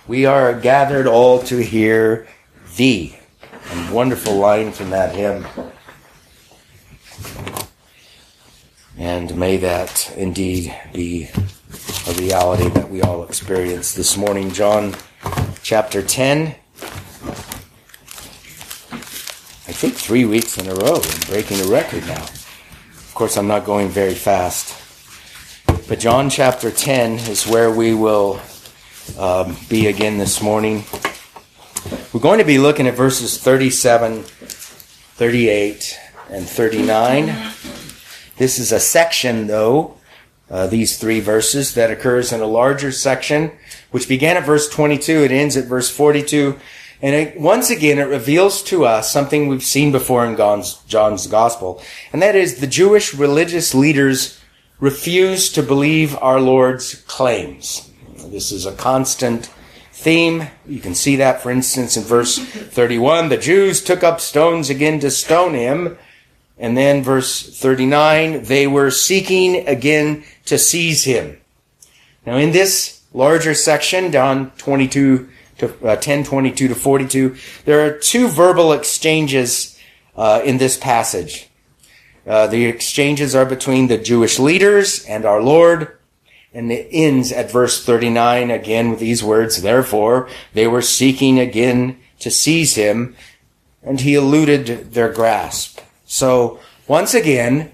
We are gathered all to hear thee. And wonderful line from that hymn. And may that indeed be a reality that we all experience this morning. John chapter 10. I think 3 weeks in a row. I'm breaking a record now. Of course, I'm not going very fast. But John chapter 10 is where we will be again this morning. We're going to be looking at verses 37, 38, and 39. This is a section, though, these three verses, that occurs in a larger section, which began at verse 22. It ends at verse 42. And once again, it reveals to us something we've seen before in John's gospel, and that is the Jewish religious leaders refuse to believe our Lord's claims. This is a constant theme. You can see that, for instance, in verse 31. The Jews took up stones again to stone him. And then verse 39, they were seeking again to seize him. Now in this larger section, down 10:22 to 42, there are two verbal exchanges in this passage. The exchanges are between the Jewish leaders and our Lord. And it ends at verse 39 again with these words, therefore they were seeking again to seize him, and he eluded their grasp. So once again,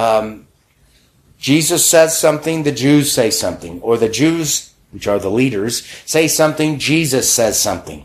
Jesus says something, the Jews say something, or the Jews, which are the leaders, say something, Jesus says something.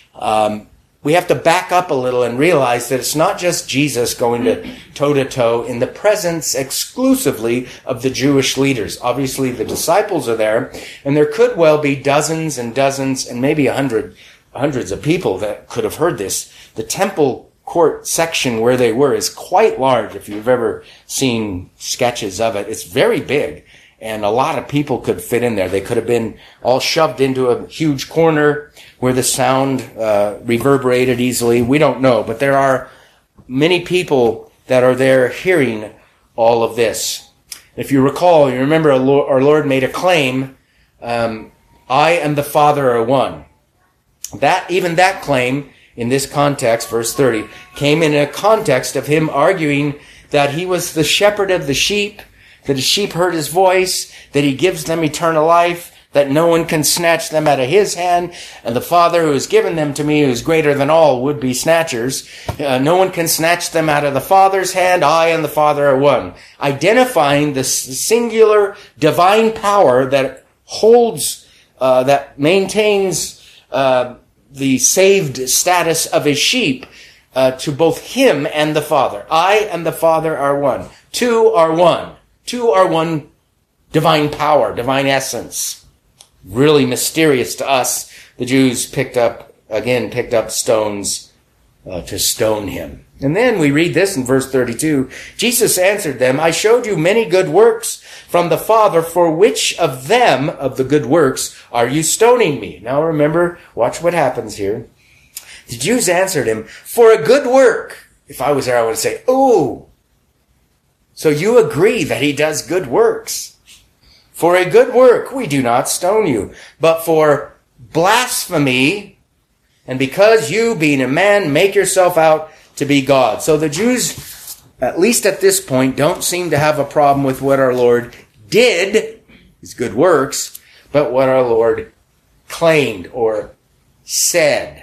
We have to back up a little and realize that it's not just Jesus going to toe-to-toe in the presence exclusively of the Jewish leaders. Obviously, the disciples are there, and there could well be dozens and dozens and maybe hundreds of people that could have heard this. The temple court section where they were is quite large. If you've ever seen sketches of it, it's very big, and a lot of people could fit in there. They could have been all shoved into a huge corner where the sound reverberated easily. We don't know, but there are many people that are there hearing all of this. If you recall, you remember our Lord made a claim, I and the Father are one. Even that claim, in this context, verse 30, came in a context of him arguing that he was the shepherd of the sheep, that his sheep heard his voice, that he gives them eternal life, that no one can snatch them out of his hand, and the Father who has given them to me, who is greater than all would-be snatchers, no one can snatch them out of the Father's hand. I and the Father are one. Identifying the singular divine power that holds, that maintains the saved status of his sheep to both him and the Father. I and the Father are one. Two are one. Two are one divine power, divine essence. Really mysterious to us. The Jews picked up stones to stone him. And then we read this in verse 32. Jesus answered them, I showed you many good works from the Father. For which of them, of the good works, are you stoning me? Now remember, watch what happens here. The Jews answered him, for a good work. If I was there, I would say, oh, so you agree that he does good works. For a good work we do not stone you, but for blasphemy, and because you, being a man, make yourself out to be God. So the Jews, at least at this point, don't seem to have a problem with what our Lord did, his good works, but what our Lord claimed or said.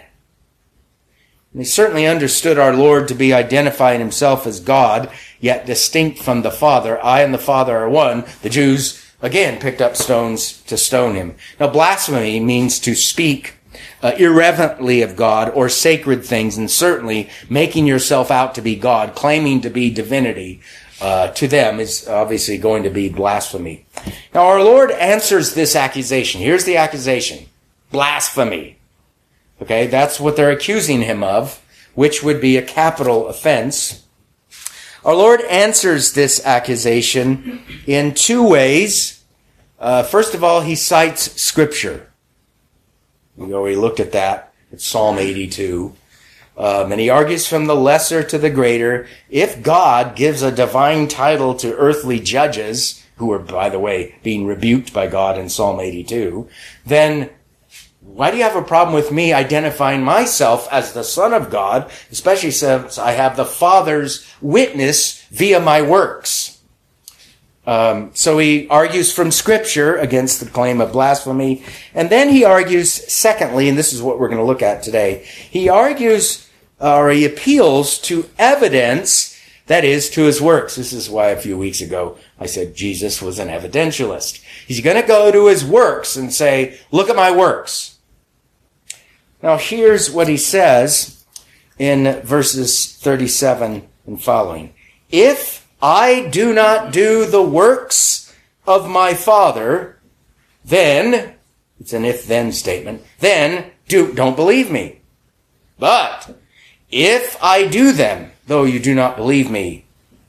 And they certainly understood our Lord to be identifying himself as God, yet distinct from the Father. I and the Father are one. The Jews again picked up stones to stone him. Now, blasphemy means to speak irreverently of God or sacred things, and certainly making yourself out to be God, claiming to be divinity, to them is obviously going to be blasphemy. Now, our Lord answers this accusation. Here's the accusation. Blasphemy. Okay, that's what they're accusing him of, which would be a capital offense. Our Lord answers this accusation in two ways. First of all, he cites Scripture. We already looked at that. It's Psalm 82. And he argues from the lesser to the greater. If God gives a divine title to earthly judges, who are, by the way, being rebuked by God in Psalm 82, then Why do you have a problem with me identifying myself as the Son of God, especially since I have the Father's witness via my works? So he argues from Scripture against the claim of blasphemy. And then he argues, secondly, and this is what we're going to look at today, he argues, or he appeals to evidence, that is, to his works. This is why a few weeks ago I said Jesus was an evidentialist. He's going to go to his works and say, look at my works. Now here's what he says in verses 37 and following. If I do not do the works of my Father, then, it's an if-then statement, then don't believe me. But if I do them, though you do not believe me,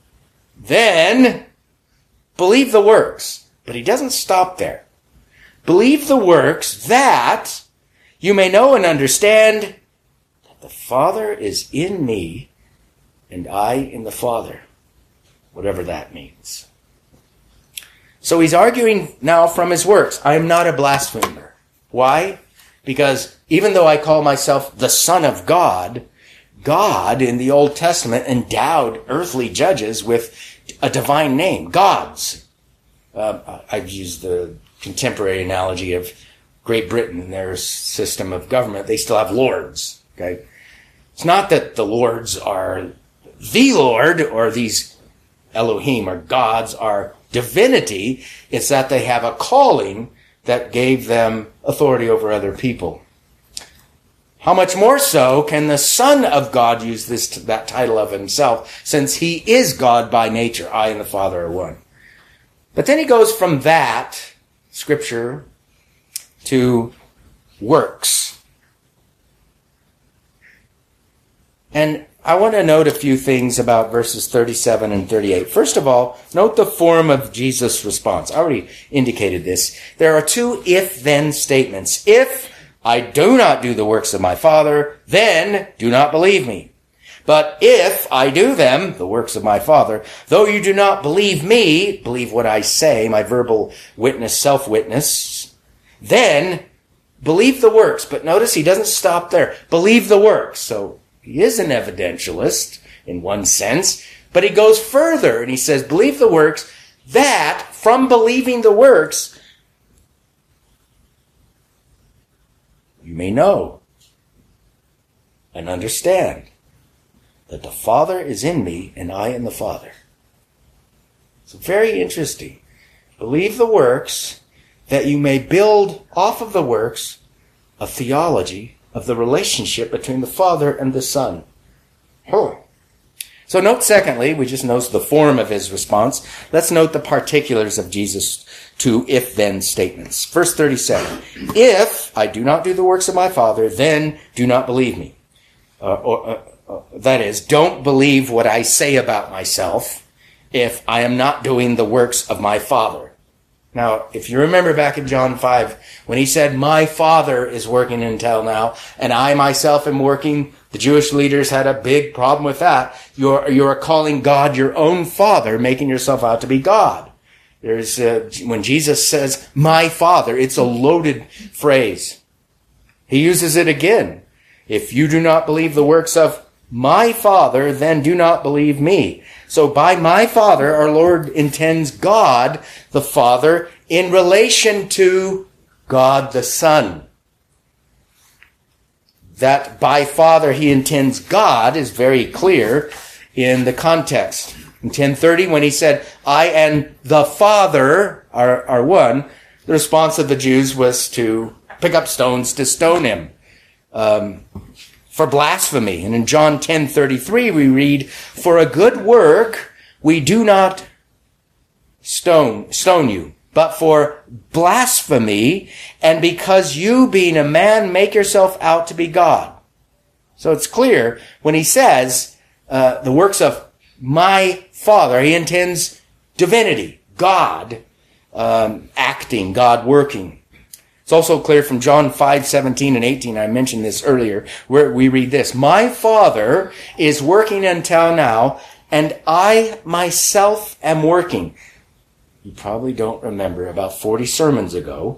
then believe the works. But he doesn't stop there. Believe the works that you may know and understand that the Father is in me and I in the Father, whatever that means. So he's arguing now from his works. I am not a blasphemer. Why? Because even though I call myself the Son of God, God in the Old Testament endowed earthly judges with a divine name, gods. I've used the contemporary analogy of Great Britain and their system of government. They still have lords. Okay, it's not that the lords are the Lord or these Elohim or gods are divinity. It's that they have a calling that gave them authority over other people. How much more so can the Son of God use that title of himself, since he is God by nature? I and the Father are one. But then he goes from that, Scripture, to works. And I want to note a few things about verses 37 and 38. First of all, note the form of Jesus' response. I already indicated this. There are two if-then statements. If I do not do the works of my Father, then do not believe me. But if I do them, the works of my Father, though you do not believe me, believe what I say, my verbal witness, self-witness, then believe the works. But notice he doesn't stop there. Believe the works. So he is an evidentialist in one sense, but he goes further and he says, believe the works, that from believing the works, you may know and understand that the Father is in me and I in the Father. So very interesting. Believe the works, that you may build off of the works a theology of the relationship between the Father and the Son. So note secondly, we just note the form of his response. Let's note the particulars of Jesus' two if-then statements. Verse 37, if I do not do the works of my Father, then do not believe me. That is, don't believe what I say about myself if I am not doing the works of my Father. Now, if you remember back in John 5, when he said, my Father is working until now, and I myself am working, the Jewish leaders had a big problem with that. You're calling God your own Father, making yourself out to be God. There's when Jesus says, my Father, it's a loaded phrase. He uses it again. If you do not believe the works of my Father, then do not believe me. So by my Father, our Lord intends God the Father in relation to God the Son. That by Father he intends God is very clear in the context. In 10:30, when he said, I and the Father are one, the response of the Jews was to pick up stones to stone him for blasphemy. And in John 10:33 we read, for a good work we do not stone you, but for blasphemy, and because you, being a man, make yourself out to be God. So it's clear when he says the works of my Father, he intends divinity, God acting, God working. It's also clear from John 5:17 and 18, I mentioned this earlier, where we read this, my Father is working until now, and I myself am working. You probably don't remember, about 40 sermons ago,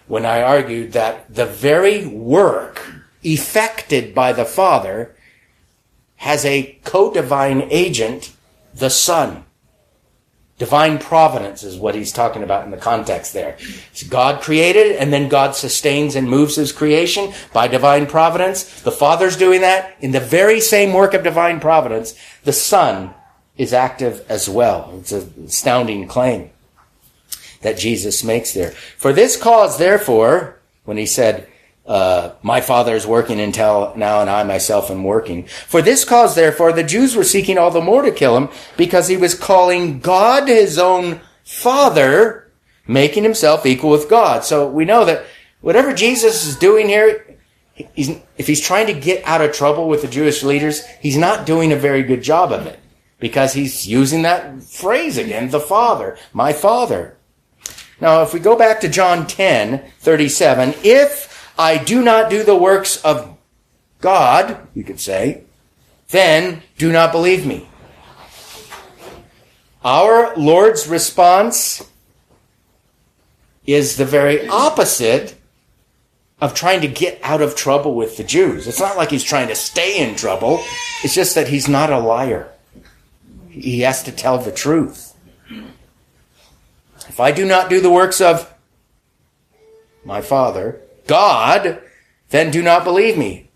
when I argued that the very work effected by the Father has a co-divine agent, the Son. Divine providence is what he's talking about in the context there. So God created, and then God sustains and moves his creation by divine providence. The Father's doing that. In the very same work of divine providence, the Son is active as well. It's an astounding claim that Jesus makes there. For this cause, therefore, when he said, my Father is working until now, and I myself am working. For this cause, therefore, the Jews were seeking all the more to kill him, because he was calling God his own Father, making himself equal with God. So we know that whatever Jesus is doing here, if he's trying to get out of trouble with the Jewish leaders, he's not doing a very good job of it, because he's using that phrase again, the Father, my Father. Now, if we go back to John 10:37, if I do not do the works of God, you could say, then do not believe me. Our Lord's response is the very opposite of trying to get out of trouble with the Jews. It's not like he's trying to stay in trouble. It's just that he's not a liar. He has to tell the truth. If I do not do the works of my Father, God, then do not believe me.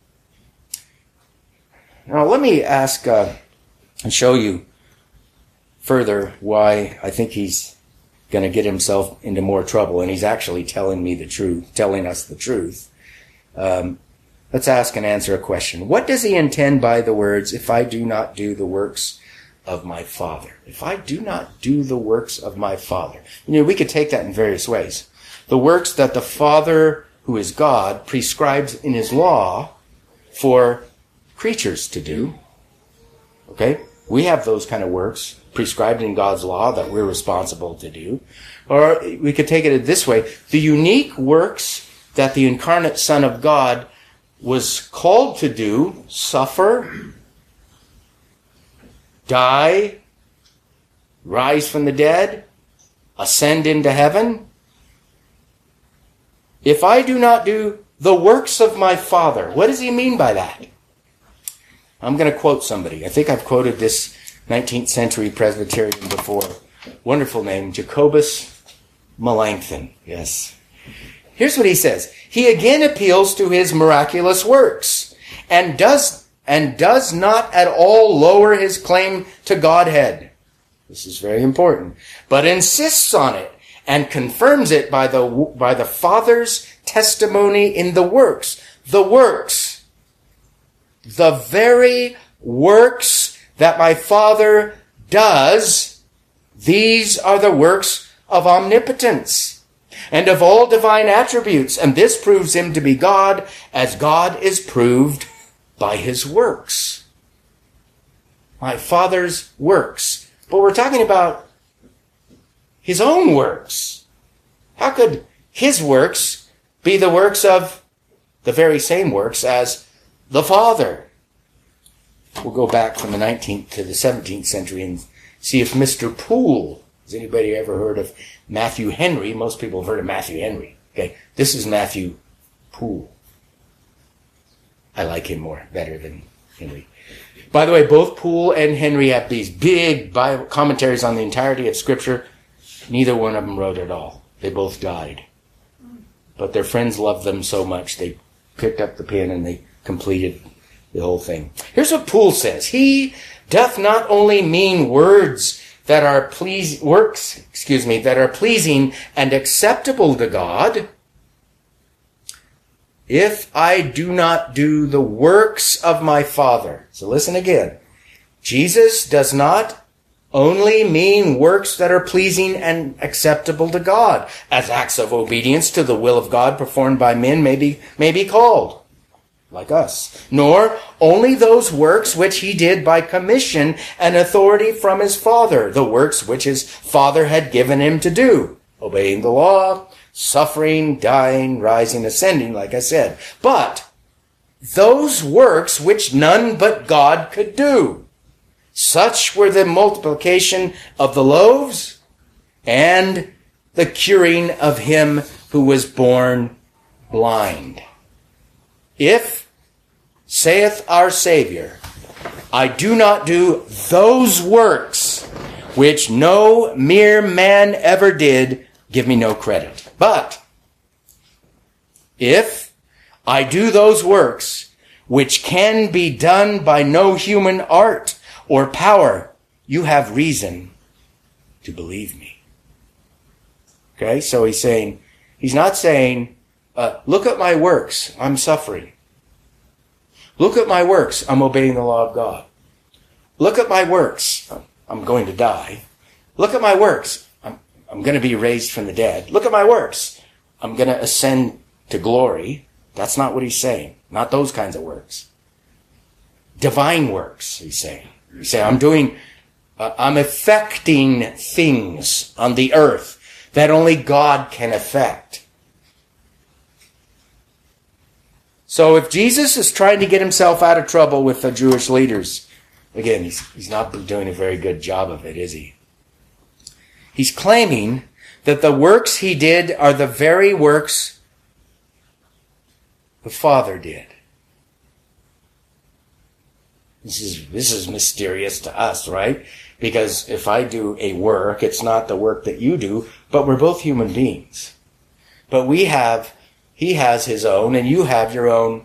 Now, let me ask and show you further why I think he's going to get himself into more trouble, and he's actually telling us the truth. Let's ask and answer a question. What does he intend by the words, if I do not do the works of my Father? If I do not do the works of my Father. We could take that in various ways. The works that the Father, who is God, prescribes in his law for creatures to do. Okay? We have those kind of works prescribed in God's law that we're responsible to do. Or we could take it this way. The unique works that the incarnate Son of God was called to do: suffer, die, rise from the dead, ascend into heaven. If I do not do the works of my Father, what does he mean by that? I'm going to quote somebody. I think I've quoted this 19th century Presbyterian before. Wonderful name, Jacobus Melanchthon. Yes. Here's what he says. He again appeals to his miraculous works and does not at all lower his claim to Godhead. This is very important. But insists on it and confirms it by the Father's testimony in the works. The works. The very works that my Father does, these are the works of omnipotence and of all divine attributes. And this proves him to be God, as God is proved by his works. My Father's works. But we're talking about his own works. How could his works be the works of the very same works as the Father? We'll go back from the 19th to the 17th century and see if Mr. Poole, has anybody ever heard of Matthew Henry? Most people have heard of Matthew Henry. Okay, this is Matthew Poole. I like him better than Henry. By the way, both Poole and Henry have these big Bible commentaries on the entirety of Scripture. Neither one of them wrote at all. They both died. But their friends loved them so much, they picked up the pen and they completed the whole thing. Here's what Poole says. He doth not only mean works that are pleasing and acceptable to God. If I do not do the works of my Father. So listen again. Jesus does not only mean works that are pleasing and acceptable to God, as acts of obedience to the will of God performed by men may be called, like us. Nor only those works which he did by commission and authority from his Father, the works which his Father had given him to do, obeying the law, suffering, dying, rising, ascending, like I said. But those works which none but God could do. Such were the multiplication of the loaves and the curing of him who was born blind. If, saith our Savior, I do not do those works which no mere man ever did, give me no credit. But if I do those works which can be done by no human art or power, you have reason to believe me. Okay, so he's not saying, look at my works, I'm suffering. Look at my works, I'm obeying the law of God. Look at my works, I'm going to die. Look at my works, I'm going to be raised from the dead. Look at my works, I'm going to ascend to glory. That's not what he's saying. Not those kinds of works. Divine works, he's saying. He's saying, I'm affecting things on the earth that only God can affect. So if Jesus is trying to get himself out of trouble with the Jewish leaders, again, he's not doing a very good job of it, is he? He's claiming that the works he did are the very works the Father did. This is mysterious to us, right? Because if I do a work, it's not the work that you do, but we're both human beings. But he has his own, and you have your own,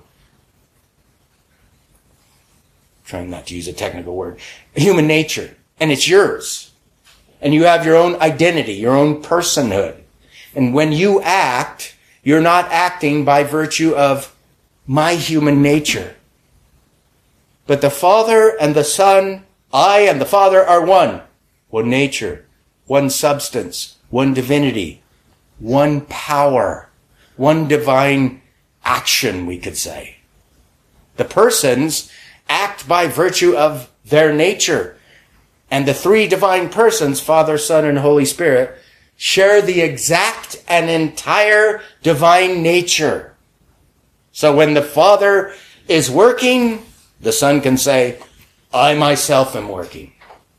trying not to use a technical word, human nature, and it's yours. And you have your own identity, your own personhood. And when you act, you're not acting by virtue of my human nature. But the Father and the Son, I and the Father are one. One nature, one substance, one divinity, one power, one divine action, we could say. The persons act by virtue of their nature. And the three divine persons, Father, Son, and Holy Spirit, share the exact and entire divine nature. So when the Father is working, the Son can say, I myself am working.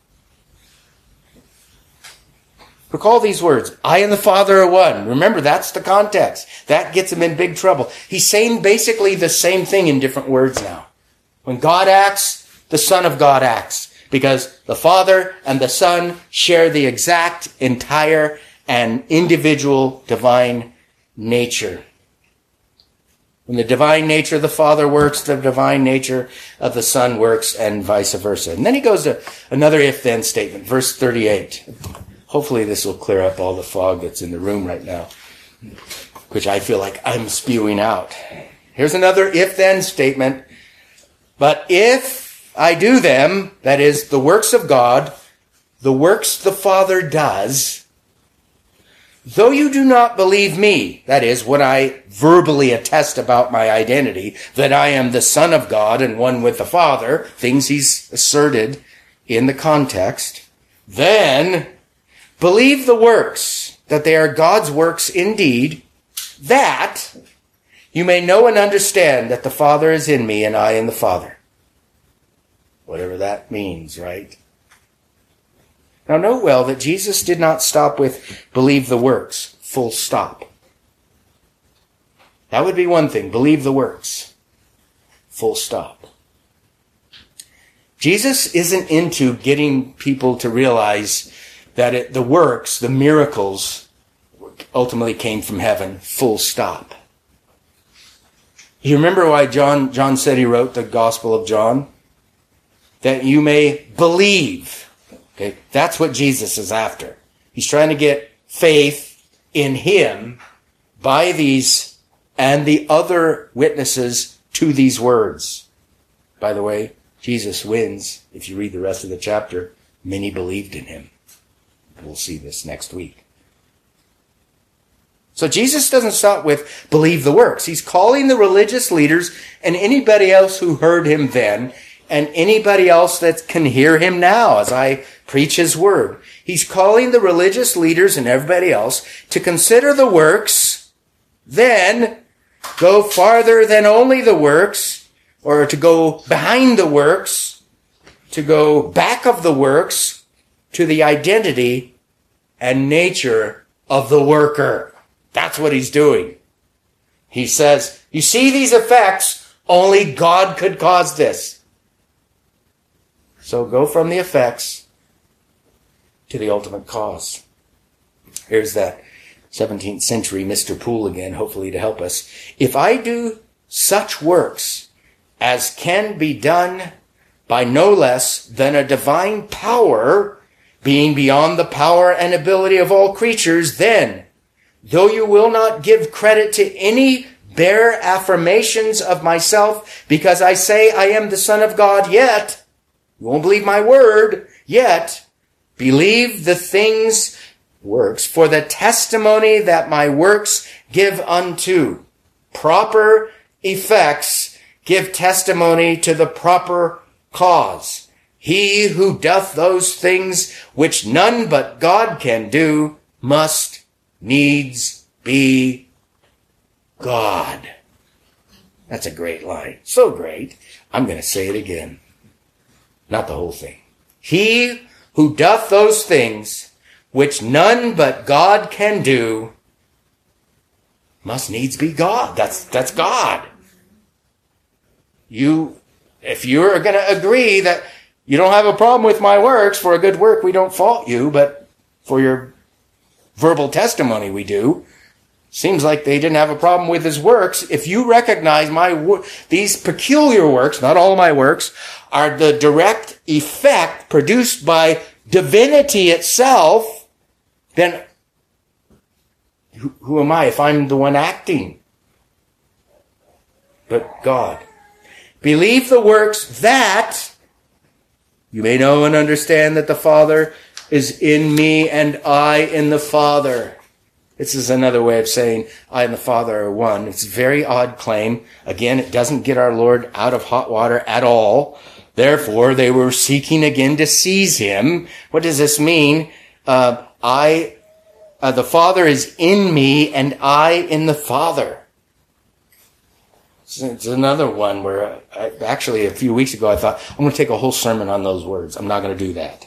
Recall these words, I and the Father are one. Remember, that's the context. That gets him in big trouble. He's saying basically the same thing in different words now. When God acts, the Son of God acts. Because the Father and the Son share the exact, entire, and individual divine nature. When the divine nature of the Father works, the divine nature of the Son works, and vice versa. And then he goes to another if-then statement, verse 38. Hopefully this will clear up all the fog that's in the room right now, which I feel like I'm spewing out. Here's another if-then statement. But if I do them, that is, the works of God, the works the Father does, though you do not believe me, that is, when I verbally attest about my identity, that I am the Son of God and one with the Father, things he's asserted in the context, then believe the works, that they are God's works indeed, that you may know and understand that the Father is in me and I in the Father. Whatever that means, right? Now note well that Jesus did not stop with believe the works, full stop. That would be one thing, believe the works, full stop. Jesus isn't into getting people to realize that the works, the miracles, ultimately came from heaven, full stop. You remember why John said he wrote the Gospel of John? That you may believe. Okay, that's what Jesus is after. He's trying to get faith in him by these and the other witnesses to these words. By the way, Jesus wins. If you read the rest of the chapter, many believed in him. We'll see this next week. So Jesus doesn't stop with believe the works. He's calling the religious leaders and anybody else who heard him then and anybody else that can hear him now as I preach his word. He's calling the religious leaders and everybody else to consider the works, then go farther than only the works, or to go behind the works, to go back of the works to the identity and nature of the worker. That's what he's doing. He says, you see these effects, only God could cause this. So go from the effects to the ultimate cause. Here's that 17th century Mr. Poole again, hopefully to help us. If I do such works as can be done by no less than a divine power, being beyond the power and ability of all creatures, then, though you will not give credit to any bare affirmations of myself, because I say I am the Son of God, yet, you won't believe my word, yet, believe the things, works, for the testimony that my works give unto. Proper effects give testimony to the proper cause. He who doth those things which none but God can do must needs be God. That's a great line. So great. I'm going to say it again. Not the whole thing. He who doth those things which none but God can do must needs be God. That's God. If you're going to agree that you don't have a problem with my works, for a good work we don't fault you, but for your verbal testimony we do. Seems like they didn't have a problem with his works. If you recognize these peculiar works, not all my works, are the direct effect produced by divinity itself, then who am I if I'm the one acting? But God. Believe the works that you may know and understand that the Father is in me and I in the Father. This is another way of saying I and the Father are one. It's a very odd claim. Again, it doesn't get our Lord out of hot water at all. Therefore, they were seeking again to seize him. What does this mean? The Father is in me and I in the Father. It's another one where actually a few weeks ago I thought, I'm going to take a whole sermon on those words. I'm not going to do that.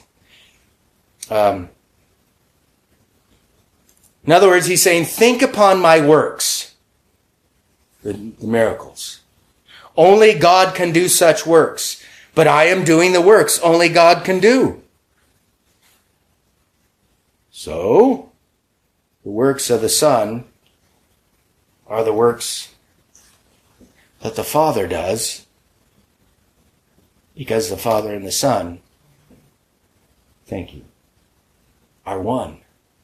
In other words, he's saying, think upon my works, the miracles. Only God can do such works, but I am doing the works only God can do. So, the works of the Son are the works that the Father does, because the Father and the Son, thank you, are one.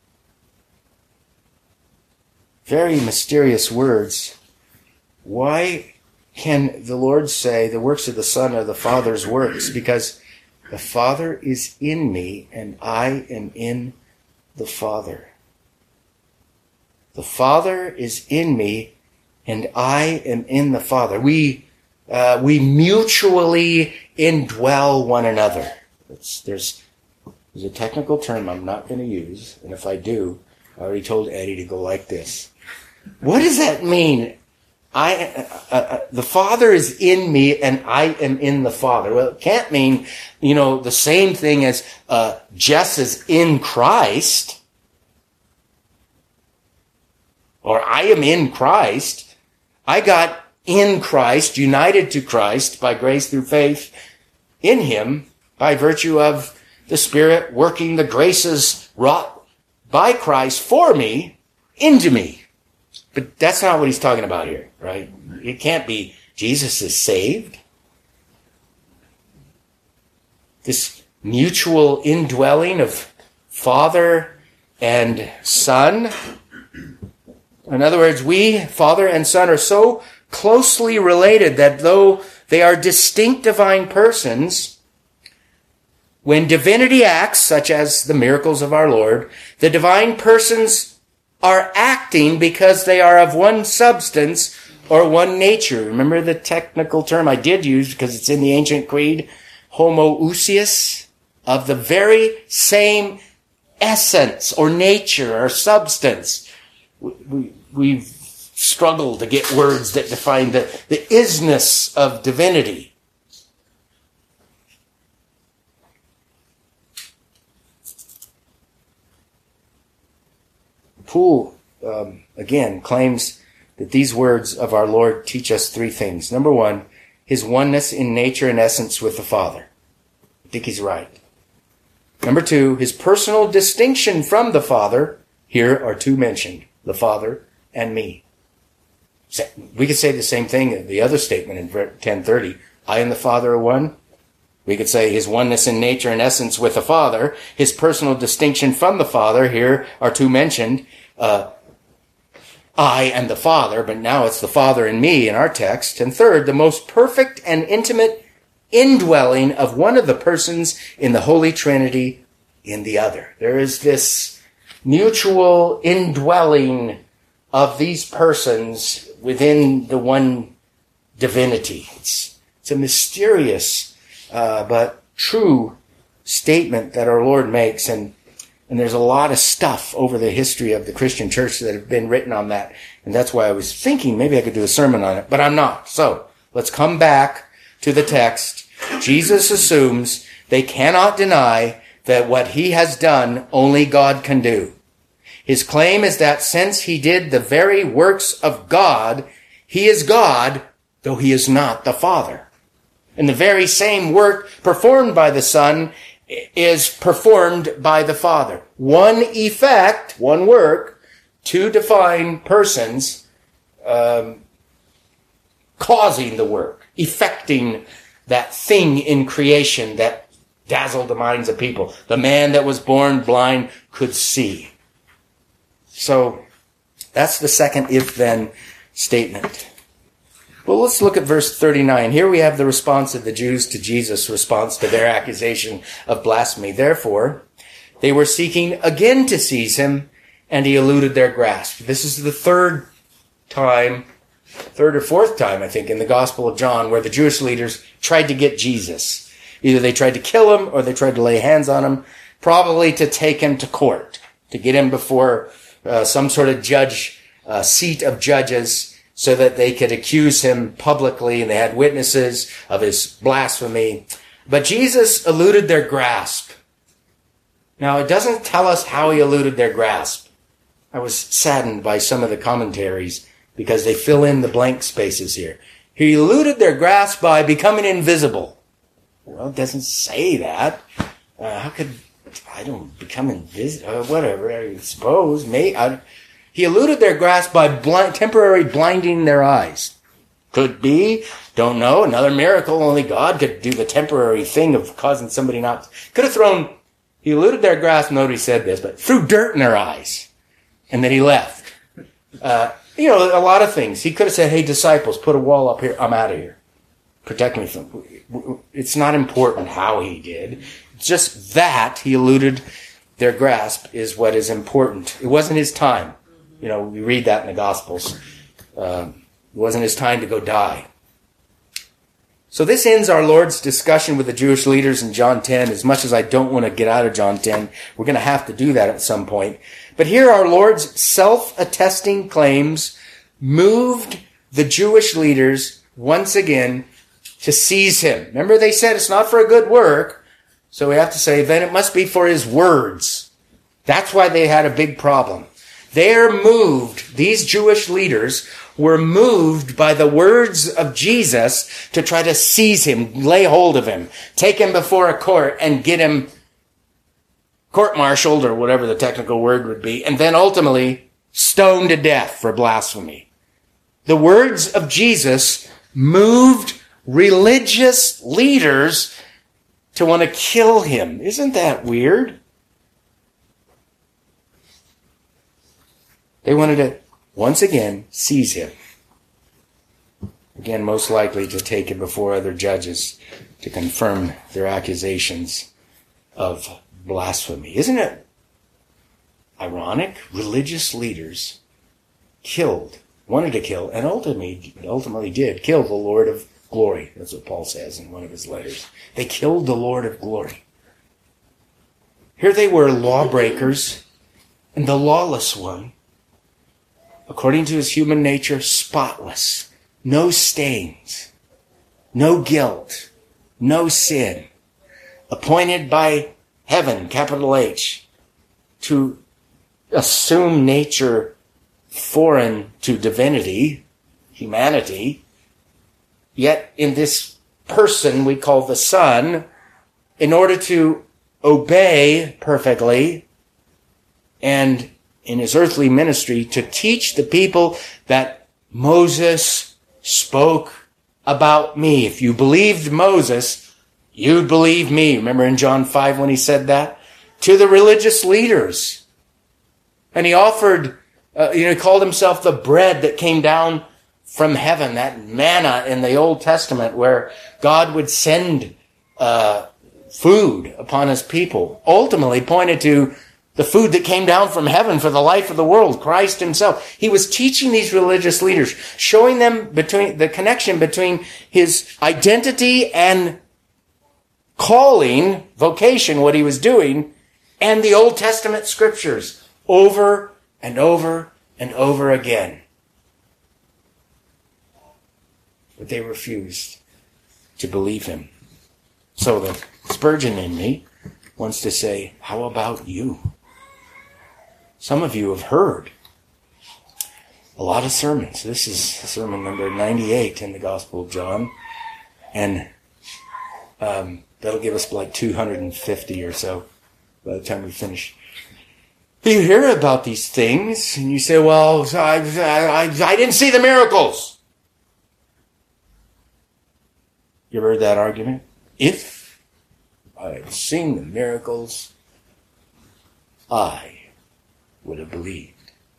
Very mysterious words. Why can the Lord say the works of the Son are the Father's works? Because the Father is in me and I am in the Father. The Father is in me and I am in the Father. We mutually indwell one another. There's a technical term I'm not going to use, and if I do, I already told Eddie to go like this. What does that mean? The Father is in me and I am in the Father. Well, it can't mean, the same thing as Jess is in Christ, or I am in Christ. I got in Christ, united to Christ by grace through faith in him by virtue of the Spirit working the graces wrought by Christ for me into me. But that's not what he's talking about here, right? It can't be Jesus is saved. This mutual indwelling of Father and Son. In other words, we, Father and Son, are so closely related that though they are distinct divine persons, when divinity acts, such as the miracles of our Lord, the divine persons are acting because they are of one substance or one nature. Remember the technical term I did use because it's in the ancient creed? Homoousios, of the very same essence or nature or substance. We've struggled to get words that define the isness of divinity. Poole again, claims that these words of our Lord teach us three things. Number one, his oneness in nature and essence with the Father. I think he's right. Number two, his personal distinction from the Father. Here are two mentioned, the Father and me. We could say the same thing in the other statement in 10:30. I and the Father are one. We could say his oneness in nature and essence with the Father, his personal distinction from the Father. Here are two mentioned, I and the Father, but now it's the Father and me in our text. And third, the most perfect and intimate indwelling of one of the persons in the Holy Trinity in the other. There is this mutual indwelling of these persons within the one divinity. It's a mysterious but true statement that our Lord makes, and there's a lot of stuff over the history of the Christian church that have been written on that, and that's why I was thinking maybe I could do a sermon on it, but I'm not. So let's come back to the text. Jesus assumes they cannot deny that what he has done only God can do. His claim is that since he did the very works of God, he is God, though he is not the Father. And the very same work performed by the Son is performed by the Father. One effect, one work, two defined persons causing the work, effecting that thing in creation that dazzled the minds of people. The man that was born blind could see. So that's the second if-then statement. Well, let's look at verse 39. Here we have the response of the Jews to Jesus' response to their accusation of blasphemy. Therefore, they were seeking again to seize him, and he eluded their grasp. This is the third or fourth time, I think, in the Gospel of John, where the Jewish leaders tried to get Jesus. Either they tried to kill him, or they tried to lay hands on him, probably to take him to court, to get him before some sort of seat of judges, so that they could accuse him publicly, and they had witnesses of his blasphemy. But Jesus eluded their grasp. Now, it doesn't tell us how he eluded their grasp. I was saddened by some of the commentaries because they fill in the blank spaces here. He eluded their grasp by becoming invisible. Well, it doesn't say that. How could I don't become invisible? Whatever, I suppose. He eluded their grasp by temporarily blinding their eyes. Could be. Don't know. Another miracle. Only God could do the temporary thing of causing somebody not... He eluded their grasp. Nobody said this, but threw dirt in their eyes. And then he left. A lot of things. He could have said, hey, disciples, put a wall up here. I'm out of here. Protect me from... It's not important how he did. Just that he eluded their grasp is what is important. It wasn't his time. We read that in the Gospels. It wasn't his time to go die. So this ends our Lord's discussion with the Jewish leaders in John 10. As much as I don't want to get out of John 10, we're going to have to do that at some point. But here our Lord's self-attesting claims moved the Jewish leaders once again to seize him. Remember, they said it's not for a good work. So we have to say, then it must be for his words. That's why they had a big problem. These Jewish leaders were moved by the words of Jesus to try to seize him, lay hold of him, take him before a court and get him court-martialed, or whatever the technical word would be, and then ultimately stoned to death for blasphemy. The words of Jesus moved religious leaders to want to kill him. Isn't that weird? They wanted to, once again, seize him. Again, most likely to take him before other judges to confirm their accusations of blasphemy. Isn't it ironic? Religious leaders wanted to kill, and ultimately did kill the Lord of glory. That's what Paul says in one of his letters. They killed the Lord of glory. Here they were, lawbreakers, and the lawless one, according to his human nature, spotless, no stains, no guilt, no sin, appointed by heaven, capital H, to assume nature foreign to divinity, humanity. Yet in this person we call the Son, in order to obey perfectly and in his earthly ministry to teach the people that Moses spoke about me. If you believed Moses, you'd believe me. Remember in John 5 when he said that? To the religious leaders. And he offered, he called himself the bread that came down from heaven, that manna in the Old Testament where God would send food upon his people. Ultimately pointed to the food that came down from heaven for the life of the world, Christ himself. He was teaching these religious leaders, showing them the connection between his identity and calling, vocation, what he was doing, and the Old Testament scriptures over and over and over again. But they refused to believe him. So the Spurgeon in me wants to say, how about you? Some of you have heard a lot of sermons. This is sermon number 98 in the Gospel of John. And that'll give us like 250 or so by the time we finish. You hear about these things and you say, well, I didn't see the miracles. You ever heard that argument? If I had seen the miracles, I would have believed.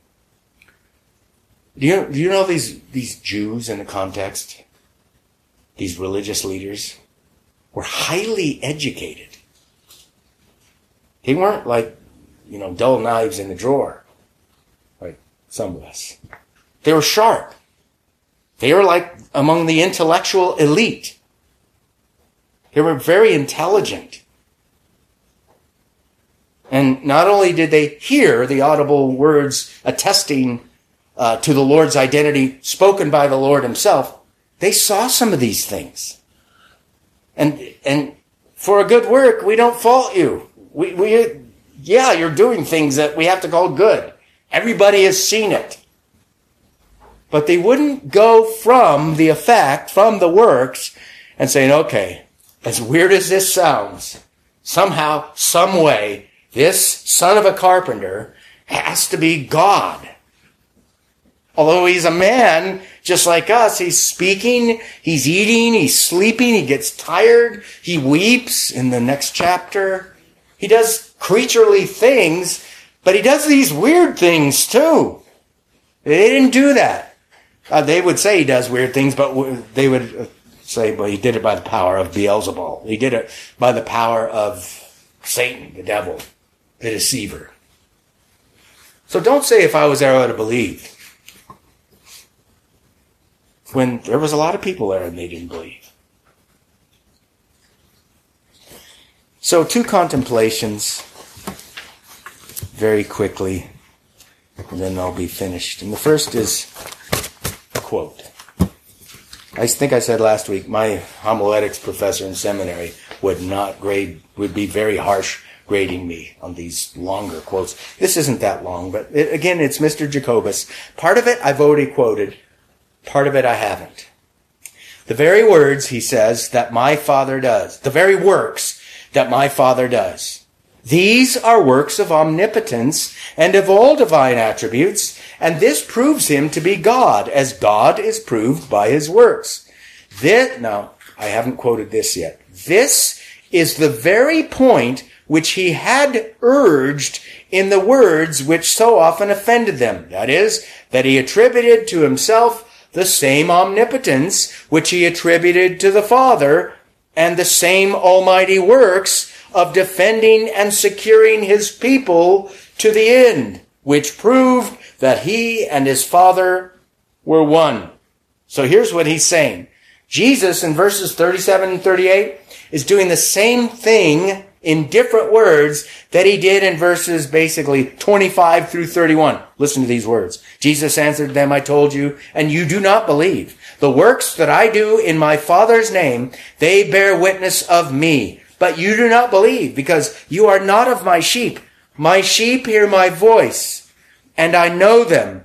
Do you know these Jews in the context? These religious leaders were highly educated. They weren't like, dull knives in the drawer, like some of us. They were sharp. They were like among the intellectual elite. They were very intelligent. And not only did they hear the audible words attesting to the Lord's identity spoken by the Lord himself, they saw some of these things. And for a good work, we don't fault you. Yeah, you're doing things that we have to call good. Everybody has seen it. But they wouldn't go from the effect, from the works, and saying, okay, as weird as this sounds, somehow, some way, this son of a carpenter has to be God. Although he's a man just like us, he's speaking, he's eating, he's sleeping, he gets tired, he weeps in the next chapter. He does creaturely things, but he does these weird things too. They didn't do that. They would say he does weird things, but they would say, well, he did it by the power of Beelzebul. He did it by the power of Satan, the devil, the deceiver. So don't say if I was there I would have believed. When there was a lot of people there and they didn't believe. So 2 contemplations very quickly, and then I'll be finished. And the first is a quote. I think I said last week, my homiletics professor in seminary would be very harsh grading me on these longer quotes. This isn't that long, but again, it's Mr. Jacobus. Part of it I've already quoted. Part of it I haven't. The very words, he says, that my Father does. The very works that my Father does. These are works of omnipotence and of all divine attributes, and this proves him to be God, as God is proved by his works. Now, I haven't quoted this yet. This is the very point which he had urged in the words which so often offended them. That is, that he attributed to himself the same omnipotence which he attributed to the Father, and the same almighty works of defending and securing his people to the end, which proved that he and his Father were one. So here's what he's saying. Jesus, in verses 37 and 38, is doing the same thing in different words that he did in verses basically 25 through 31. Listen to these words. Jesus answered them, I told you, and you do not believe. The works that I do in my Father's name, they bear witness of me. But you do not believe, because you are not of my sheep. My sheep hear my voice, and I know them,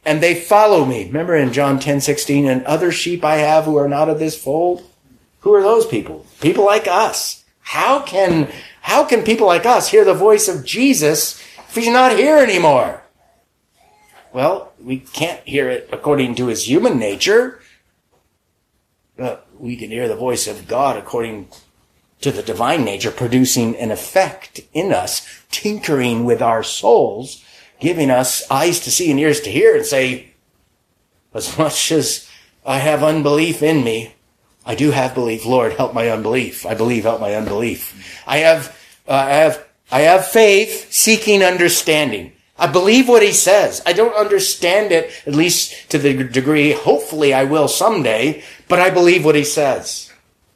and they follow me. Remember in John 10:16, and other sheep I have who are not of this fold? Who are those people? People like us. How can people like us hear the voice of Jesus if he's not here anymore? Well, we can't hear it according to his human nature, but we can hear the voice of God according to the divine nature, producing an effect in us, tinkering with our souls, giving us eyes to see and ears to hear, and say, as much as I have unbelief in me, I do have belief. Lord, help my unbelief. I believe, help my unbelief. I have faith seeking understanding. I believe what he says. I don't understand it, at least to the degree, hopefully I will someday, but I believe what he says.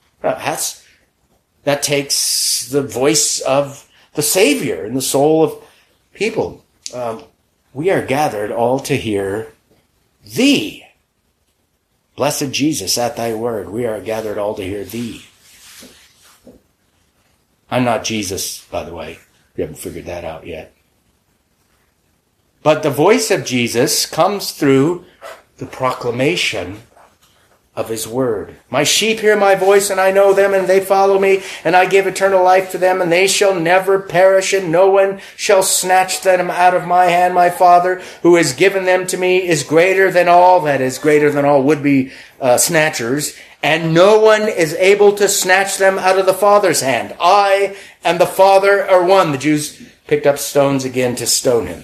That takes the voice of the Savior in the soul of people. We are gathered all to hear thee. Blessed Jesus, at thy word, we are gathered all to hear thee. I'm not Jesus, by the way. You haven't figured that out yet. But the voice of Jesus comes through the proclamation of his word. My sheep hear my voice, and I know them, and they follow me, and I give eternal life to them, and they shall never perish, and no one shall snatch them out of my hand. My Father, who has given them to me, is greater than all, that is, greater than all would-be snatchers, and no one is able to snatch them out of the Father's hand. I and the Father are one. The Jews picked up stones again to stone him.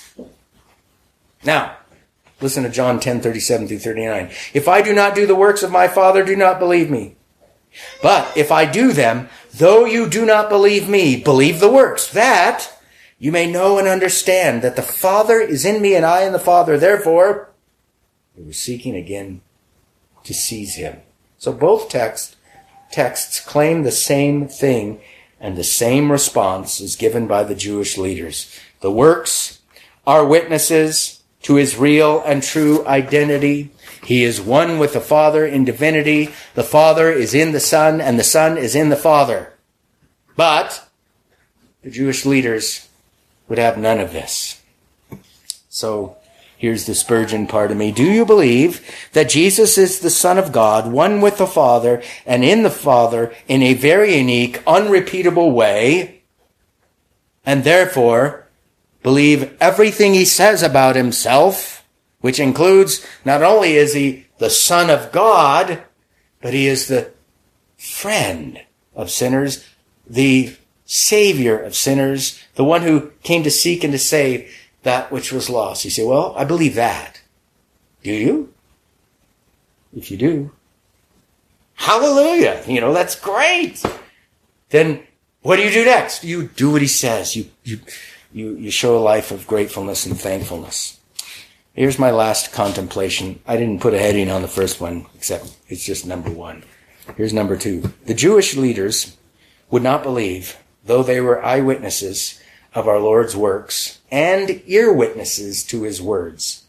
Now, listen to John 10:37-39. If I do not do the works of my Father, do not believe me. But if I do them, though you do not believe me, believe the works, that you may know and understand that the Father is in me and I in the Father. Therefore, they were seeking again to seize him. So both texts claim the same thing, and the same response is given by the Jewish leaders. The works are witnesses to his real and true identity. He is one with the Father in divinity. The Father is in the Son, and the Son is in the Father. But the Jewish leaders would have none of this. So here's the Spurgeon part of me. Do you believe that Jesus is the Son of God, one with the Father, and in the Father in a very unique, unrepeatable way, and therefore believe everything he says about himself, which includes not only is he the Son of God, but he is the friend of sinners, the Savior of sinners, the one who came to seek and to save that which was lost. You say, well, I believe that. Do you? If you do, hallelujah. That's great. Then what do you do next? You do what he says. You show a life of gratefulness and thankfulness. Here's my last contemplation. I didn't put a heading on the first one, except it's just number one. Here's number two. The Jewish leaders would not believe, though they were eyewitnesses of our Lord's works and ear witnesses to his words.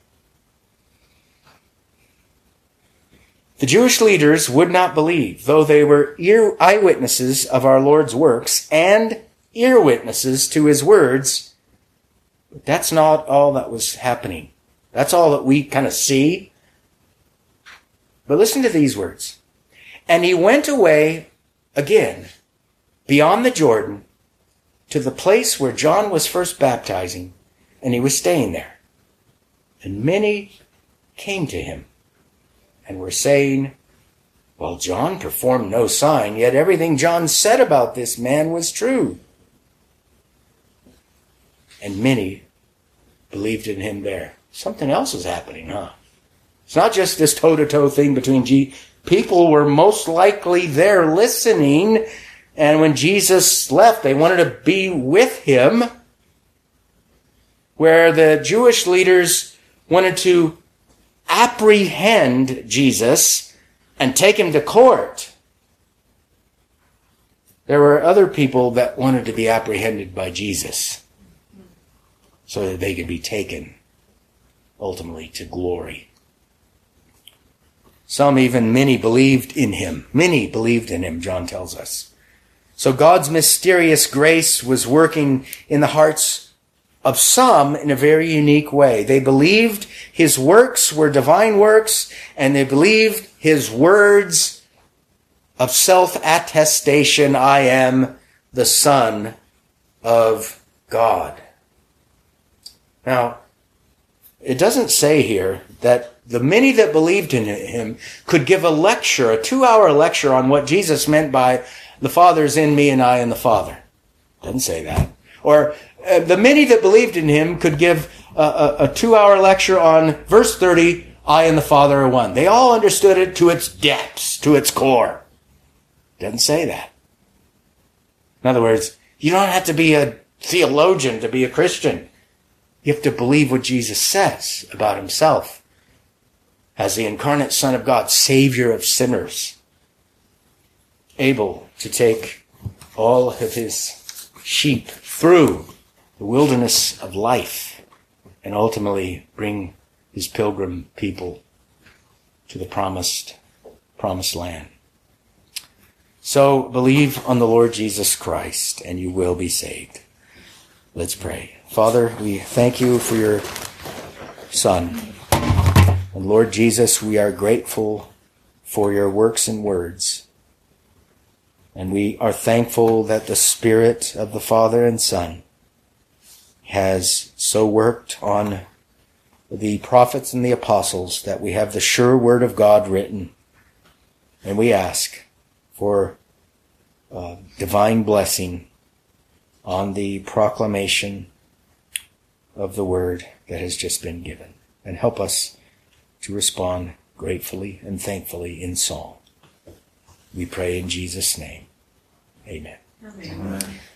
The Jewish leaders would not believe, though they were eyewitnesses of our Lord's works and ear witnesses to his words. But that's not all that was happening. That's all that we kind of see. But listen to these words. And he went away again beyond the Jordan to the place where John was first baptizing, and he was staying there. And many came to him and were saying, well, John performed no sign, yet everything John said about this man was true. And many believed in him there. Something else is happening, huh? It's not just this toe-to-toe thing between people were most likely there listening, and when Jesus left, they wanted to be with him, where the Jewish leaders wanted to apprehend Jesus and take him to court. There were other people that wanted to be apprehended by Jesus, so that they could be taken, ultimately, to glory. Many believed in him. Many believed in him, John tells us. So God's mysterious grace was working in the hearts of some in a very unique way. They believed his works were divine works, and they believed his words of self-attestation, I am the Son of God. Now, it doesn't say here that the many that believed in him could give a lecture, a 2-hour lecture on what Jesus meant by the Father's in me and I in the Father. It doesn't say that. Or the many that believed in him could give a 2-hour lecture on verse 30, I and the Father are one. They all understood it to its depths, to its core. It doesn't say that. In other words, you don't have to be a theologian to be a Christian. You have to believe what Jesus says about himself as the incarnate Son of God, Savior of sinners, able to take all of his sheep through the wilderness of life and ultimately bring his pilgrim people to the promised land. So believe on the Lord Jesus Christ and you will be saved. Let's pray. Father, we thank you for your Son. And Lord Jesus, we are grateful for your works and words. And we are thankful that the Spirit of the Father and Son has so worked on the prophets and the apostles that we have the sure word of God written. And we ask for divine blessing on the proclamation of the word that has just been given. And help us to respond gratefully and thankfully in song. We pray in Jesus' name. Amen. Amen.